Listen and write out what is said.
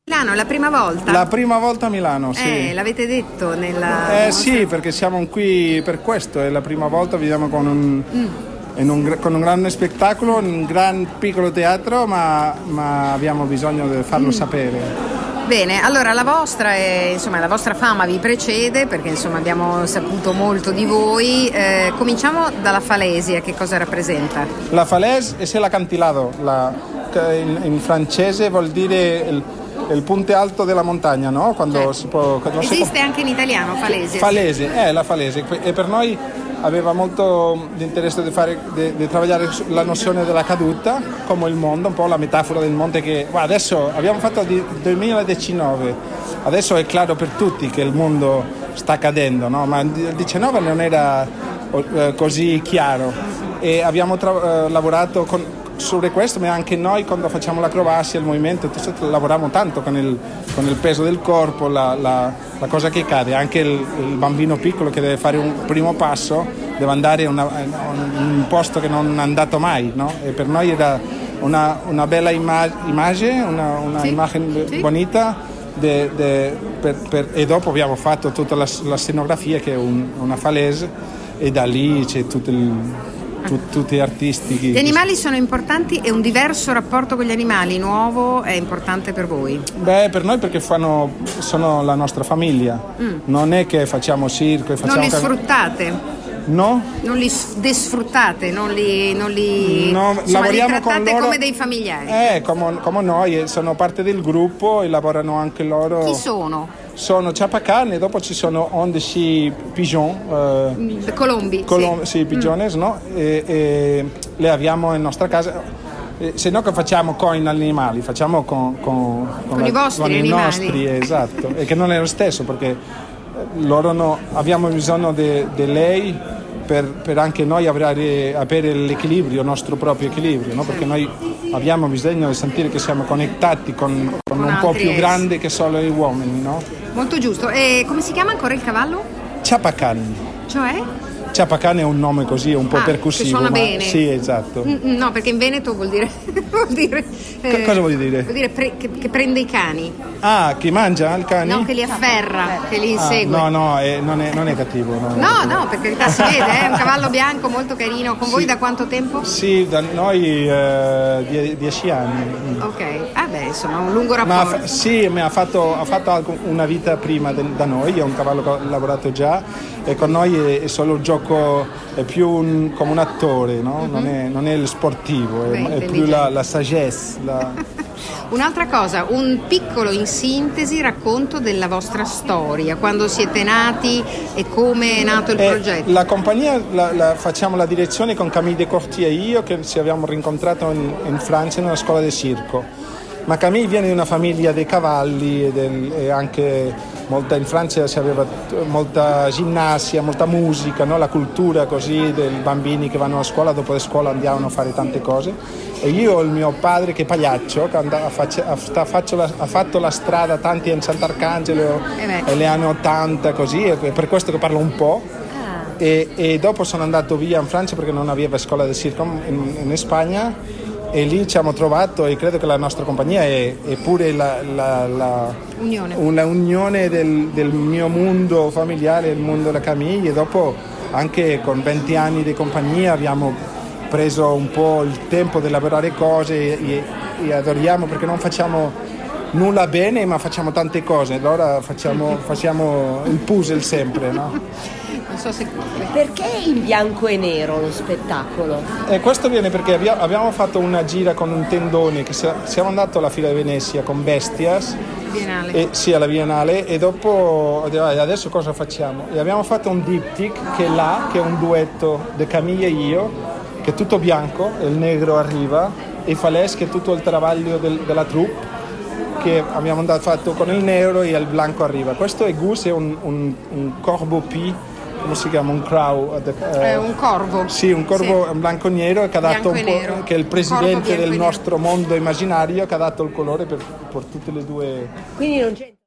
Milano, la prima volta? La prima volta a Milano, sì. L'avete detto nella... Sì, perché siamo qui per questo, è la prima volta, vediamo con un grande spettacolo, un gran piccolo teatro, ma abbiamo bisogno di farlo sapere. Bene, allora la vostra fama vi precede, perché insomma abbiamo saputo molto di voi. Cominciamo dalla falesia, che cosa rappresenta? La falaise è l'acantilado, in francese vuol dire il punto alto della montagna, no? Esiste anche in italiano falese? Falese, la falese, e per noi aveva molto di interesse di lavorare la nozione della caduta, come il mondo, un po' la metafora del monte che adesso abbiamo fatto nel 2019, adesso è chiaro per tutti che il mondo sta cadendo, no? Ma nel 2019 non era così chiaro e abbiamo lavorato su questo, ma anche noi quando facciamo l'acrobazia, il movimento, lavoriamo tanto con il peso del corpo, la cosa che cade, anche il bambino piccolo che deve fare un primo passo deve andare in un posto che non è andato mai, no? E per noi era una bella immagine, una immagine bonita e dopo abbiamo fatto tutta la scenografia che è una falaise e da lì c'è tutto tutti gli artisti. Gli animali sono importanti e un diverso rapporto con gli animali nuovo è importante per voi? Per noi perché sono la nostra famiglia. Non è che facciamo circo e facciamo... Non li sfruttate? No? Non li desfruttate? Non li lavoriamo li trattate con loro, come dei familiari? Come noi, sono parte del gruppo e lavorano anche loro. Chi sono? Sono ciapacan e dopo ci sono ondesi pigeon, colombi. Sì, pigeones, no? E le abbiamo in nostra casa. Se no che facciamo con gli animali, facciamo con i vostri con animali. I nostri, esatto. E che non è lo stesso perché abbiamo bisogno di lei per anche noi avere l'equilibrio, il nostro proprio equilibrio, no? Perché noi abbiamo bisogno di sentire che siamo connettati con un po' più grande che solo gli uomini, no? Molto giusto. E come si chiama ancora il cavallo? Ciapacan. Cioè? Ciapacan è un nome così, un po' percussivo. Che suona bene. Sì, esatto. No, perché in Veneto vuol dire cosa vuol dire? Vuol dire che prende i cani. Ah, che mangia il cane? No, che li afferra, che li insegue. No, non è cattivo. No, per carità, si vede, è un cavallo bianco molto carino. Con voi da quanto tempo? Sì, da noi 10 anni. Ok, insomma, un lungo rapporto. Ma ha fatto una vita prima da noi, è un cavallo che ha lavorato già e con noi è solo il gioco, è più come un attore, no? Non è il sportivo, è più la sagesse. Un'altra cosa, un piccolo in sintesi racconto della vostra storia, quando siete nati e come è nato il progetto. La compagnia facciamo la direzione con Camille Descortier e io, che ci abbiamo rincontrato in Francia in una scuola di circo. Ma Camille viene da una famiglia dei cavalli e anche in Francia si aveva molta ginnastica, molta musica, no? La cultura così dei bambini che vanno a scuola, dopo la scuola andavano a fare tante cose. E io ho il mio padre che è pagliaccio, che ha fatto la strada tanti in Sant'Arcangelo negli anni 80 così, e per questo che parlo un po'. E dopo sono andato via in Francia perché non aveva scuola di circo in Spagna. E lì ci abbiamo trovato e credo che la nostra compagnia è pure una unione del mio mondo familiare, il mondo della Camille, e dopo anche con 20 anni di compagnia abbiamo preso un po' il tempo di lavorare cose e adoriamo perché non facciamo nulla bene ma facciamo tante cose, allora facciamo il puzzle sempre, no? Perché in bianco e nero lo spettacolo? Questo viene perché abbiamo fatto una gira con un tendone che siamo andati alla Fiera di Venezia con Bestias Biennale. Sì, alla Biennale, e dopo adesso cosa facciamo? E abbiamo fatto un diptyque che è un duetto di Camille e io, che è tutto bianco, il negro arriva, e Falaise che è tutto il travaglio della troupe che abbiamo fatto con il nero e il bianco arriva. Questo è Gus, è un corvo P, come si chiama? Un crow? Un corvo. Sì, un corvo bianco e nero che ha dato che è il presidente del nostro mondo immaginario, che ha dato il colore per tutte le due. Quindi non c'è